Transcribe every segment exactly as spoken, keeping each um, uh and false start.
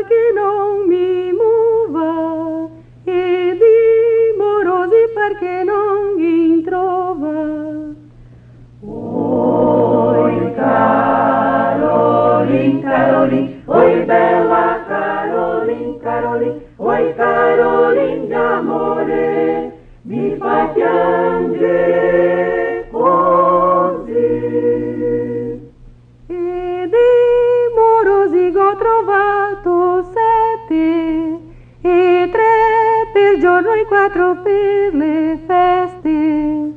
perché non mi muova, e di morosi perché non gli trova. Oi Carolin, Carolin, oi bella Carolin, Carolin, oi Carolin d'amore, mi fa piangere così. E di morosi ho trovato sette, e tre per giorno e quattro per le feste.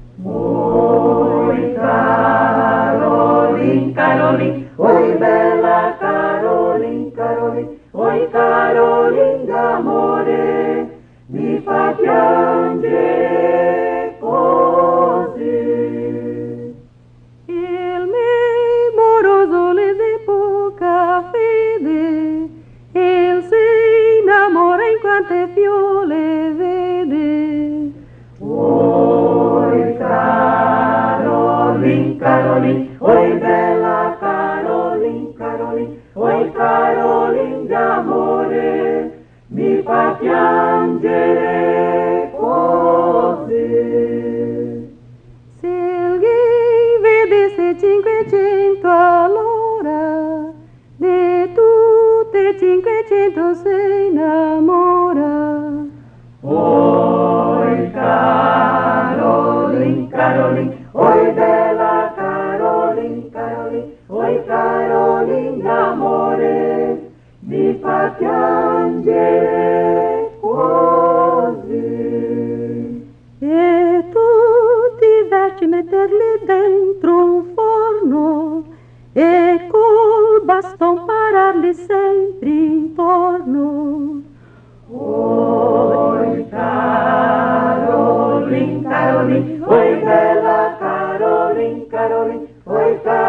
Oi Carolin, Carolin, oi bella Carolin, Carolin, oi Carolin d'amore, mi fa piangere così. Il mio moroso le de poca fede, il si innamora in quante fiole vede. Oi Carolin, Carolin, oi bella Carolin, Carolin, oi Carolin d'amore, mi fa piangere così. Se egli vedesse cinquecento all'ora, di tutte cinquecento si innamora. Oi Carolin, Carolin, oi bella Carolin, Carolin, oi Carolin d'amore, mi fa piangere così. E tutti i versi metterli dentro un forno e col baston pararli sempre intorno. Oi Carolin, Carolin, oi bella Carolin, Carolin, oi Carolin